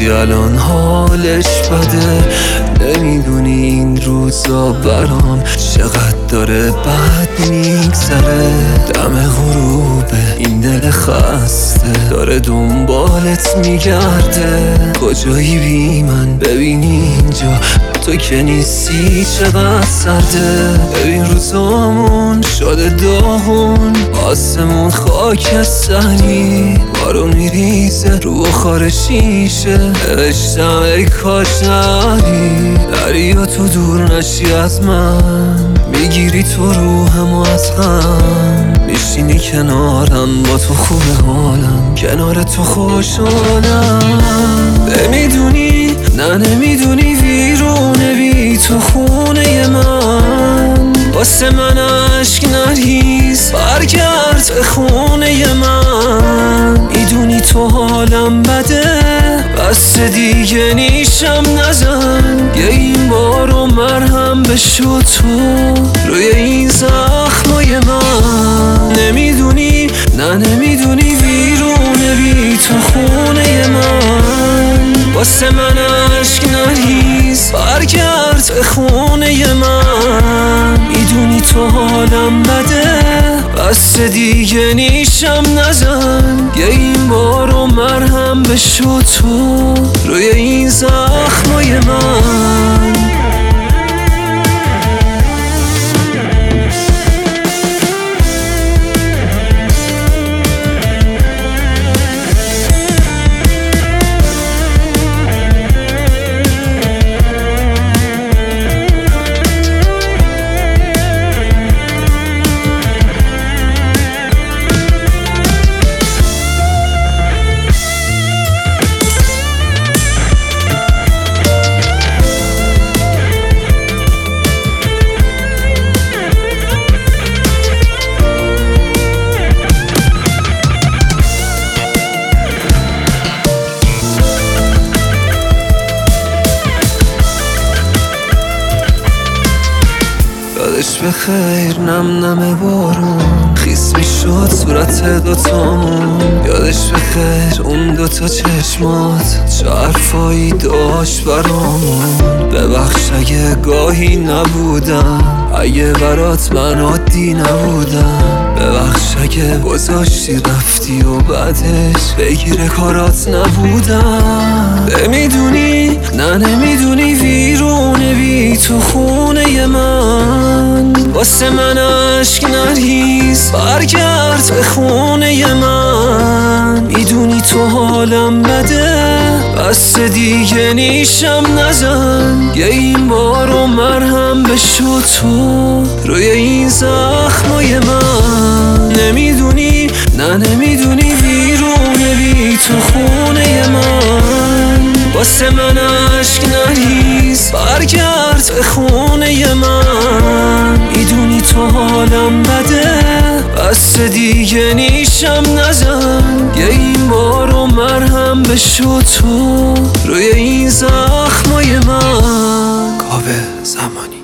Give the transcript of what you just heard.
کی الان حالش بده. نمیدونی این روزا برام چقدر داره بد میگذره. دم غروبه این دل خسته داره دنبالت میگرده. کجایی بی من ببین اینجا تو که نیستی چقدر سرده. ببین روزامون شده داغون، آسمون خاکستری، بارون میریزه رو بخار شیشه. نوشتم ای کاش نری، دریا تو دور نشی از من، میگیری تو روحم و از غم، میشینی کنارم با تو خوبه حالم، کنار تو خوشحالم. نمیدونی نه نمیدونی ویرونه بی تو خونه من، واسه من عشق نریز برگرد به خونه من. میدونی تو حالم بده بس دیگه نیشم نزن، یه این بارو مرهم بشو تو روی این زخمای من. نمیدونی نه نمیدونی ویرونه بی تو خونه من، واسه من عشق نریز برگرد به خونه من. میدونی تو حالم بده بس دیگه نیشم نزن، یه این بارو مرهم بشو تو روی این زخمای من. یادش بخیر نم نم بارون، خیس میشد صورت دوتامون. یادش بخیر اون دوتا چشمات چه حرفایی داشت برامون. ببخش اگه گاهی نبودم، اگه برات من عادی نبودم. ببخش اگه گذاشتی رفتی و بعدش بگیره کارات نبودم. نمیدونی نه نمیدونی ویرونه بی تو خونه من، واسه من عشق نریز برگرد به خونه من. میدونی تو حالم بده بس دیگه نیشم نزن، یه این بارو مرهم بشو تو روی این زخمای من. نمیدونی نه نمیدونی ویرونه بی تو خونه من، واسه من عشق نریز برگرد به خونه من. میدونی تو حالم بده بس دیگه نیشم نزن، یه این بارو مرهم بشو تو روی این زخمای من. کاوه زمانی.